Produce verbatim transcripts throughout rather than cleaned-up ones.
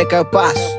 É que eu passo.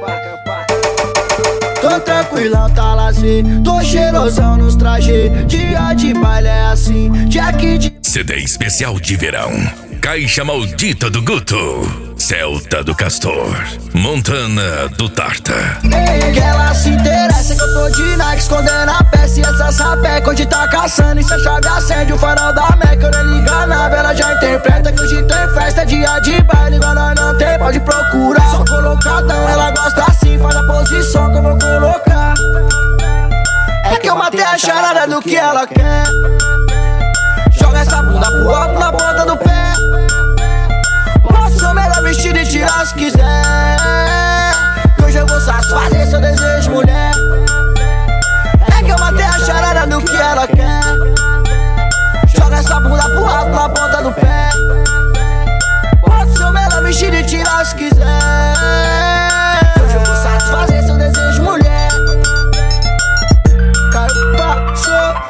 Tô tranquilão, tá lazer. Tô cheirosão nos trajes. Dia de baile é assim. Jack de... C D especial de verão. Caixa Maldita do Guto, Celta do Castor, Montana do Tarta. Que ela se interessa que eu tô de Nike, escondendo a peça e essa sapeca. Hoje tá caçando e se a chave acende o farol da Meca. Eu nem liga nada, ela já interpreta que hoje tem festa, dia de baile. Igual nós não tem, pode procurar. Só colocadão, ela gosta assim, faz a posição que eu vou colocar. É que eu matei a charada do que ela quer. Joga essa bunda pro alto na ponta do pé. Posso ser melhor vestido e tirar se quiser. Que hoje eu vou satisfazer seu desejo, mulher. É que eu matei a charada do que ela quer. Joga essa bunda pro alto na ponta do pé. Posso ser melhor vestido e tirar se quiser. Que hoje eu vou satisfazer seu desejo, mulher. Caiu, passou.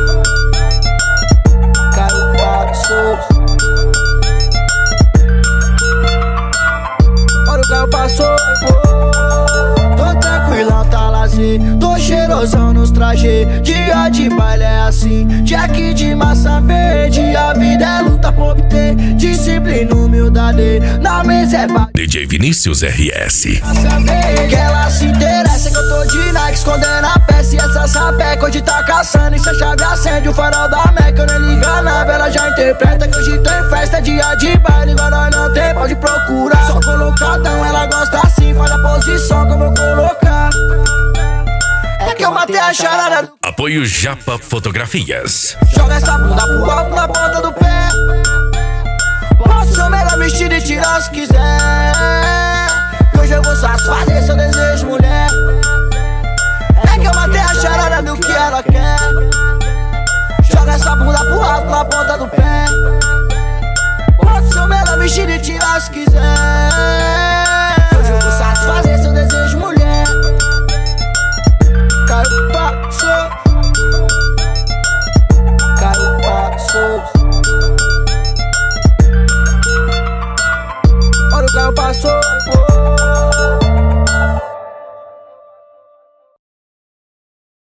Olha o carro passou. Tô tranquilão, tá lazer. Tô cheirosão nos trajes. Dia de baile é assim. Jack de massa verde. A vida é luta por obter. Disciplina, humildade. Na mesa é ba... D J Vinícius R S. Que ela se interessa que eu tô de Nike, escondendo a peça e essa sapeca. Hoje tá caçando e se a chave acende o farol da Meca. Eu nem liga nada, ela já interpreta que hoje tem festa, dia de baile. Igual nós não tem, pode procurar. Só colocadão, ela gosta assim, faz a posição que eu vou colocar. É que eu matei a charada. Apoio Japa Fotografias. Joga essa bunda pro alto na ponta do pé. Posso ser melhor vestido e tirar se quiser. Que hoje eu vou satisfazer seu desejo, mulher. É que eu matei a charada do que ela quer. Joga essa bunda pro alto na ponta do pé. Posso ser melhor vestido e tirar se quiser.